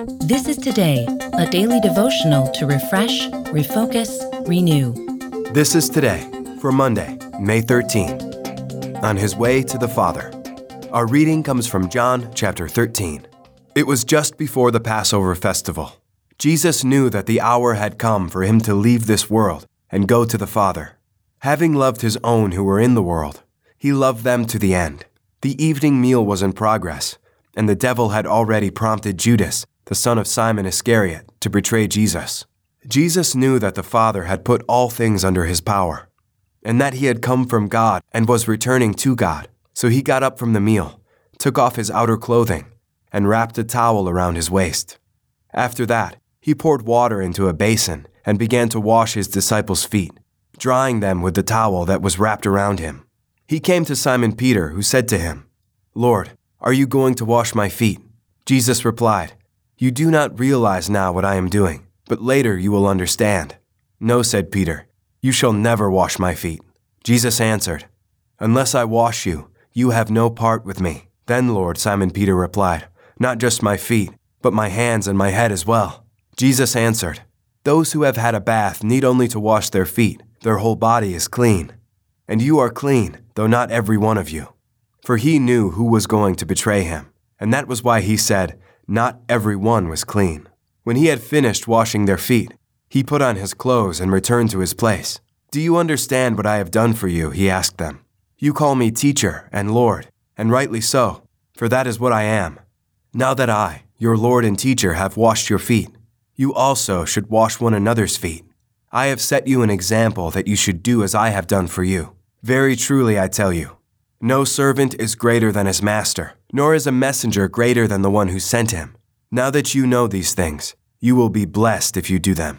This is Today, a daily devotional to refresh, refocus, renew. This is Today for Monday, May 13. On his way to the Father. Our reading comes from John chapter 13. It was just before the Passover festival. Jesus knew that the hour had come for him to leave this world and go to the Father. Having loved his own who were in the world, he loved them to the end. The evening meal was in progress, and the devil had already prompted Judas, the son of Simon Iscariot, to betray Jesus. Jesus knew that the Father had put all things under his power, and that he had come from God and was returning to God. So he got up from the meal, took off his outer clothing, and wrapped a towel around his waist. After that, he poured water into a basin and began to wash his disciples' feet, drying them with the towel that was wrapped around him. He came to Simon Peter, who said to him, "Lord, are you going to wash my feet?" Jesus replied, "You do not realize now what I am doing, but later you will understand." "No," said Peter, "you shall never wash my feet." Jesus answered, "Unless I wash you, you have no part with me." "Then, Lord," Simon Peter replied, "not just my feet, but my hands and my head as well." Jesus answered, "Those who have had a bath need only to wash their feet. Their whole body is clean. And you are clean, though not every one of you." For he knew who was going to betray him, and that was why he said, "Not every one was clean." When he had finished washing their feet, he put on his clothes and returned to his place. "Do you understand what I have done for you?" he asked them. "You call me teacher and Lord, and rightly so, for that is what I am. Now that I, your Lord and teacher, have washed your feet, you also should wash one another's feet. I have set you an example that you should do as I have done for you. Very truly I tell you, no servant is greater than his master, nor is a messenger greater than the one who sent him. Now that you know these things, you will be blessed if you do them."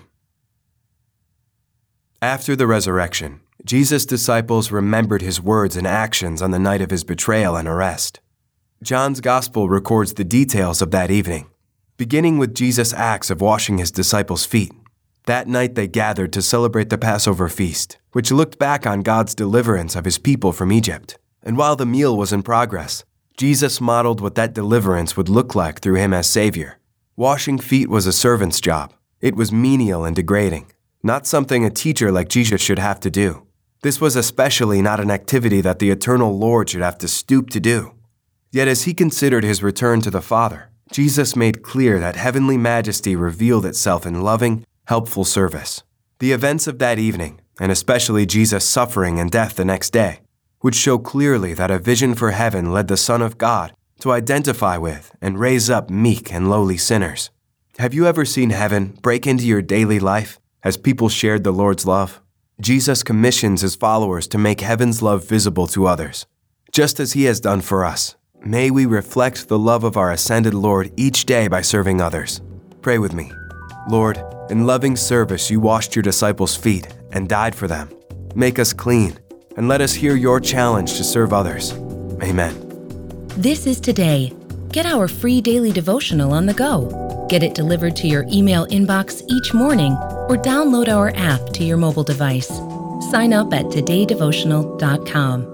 After the resurrection, Jesus' disciples remembered his words and actions on the night of his betrayal and arrest. John's Gospel records the details of that evening, beginning with Jesus' acts of washing his disciples' feet. That night they gathered to celebrate the Passover feast, which looked back on God's deliverance of his people from Egypt. And while the meal was in progress, Jesus modeled what that deliverance would look like through him as Savior. Washing feet was a servant's job. It was menial and degrading, not something a teacher like Jesus should have to do. This was especially not an activity that the eternal Lord should have to stoop to do. Yet as he considered his return to the Father, Jesus made clear that heavenly majesty revealed itself in loving, helpful service. The events of that evening, and especially Jesus' suffering and death the next day, would show clearly that a vision for heaven led the Son of God to identify with and raise up meek and lowly sinners. Have you ever seen heaven break into your daily life as people shared the Lord's love? Jesus commissions his followers to make heaven's love visible to others, just as he has done for us. May we reflect the love of our ascended Lord each day by serving others. Pray with me. Lord, in loving service you washed your disciples' feet and died for them. Make us clean, and let us hear your challenge to serve others. Amen. This is Today. Get our free daily devotional on the go. Get it delivered to your email inbox each morning or download our app to your mobile device. Sign up at todaydevotional.com.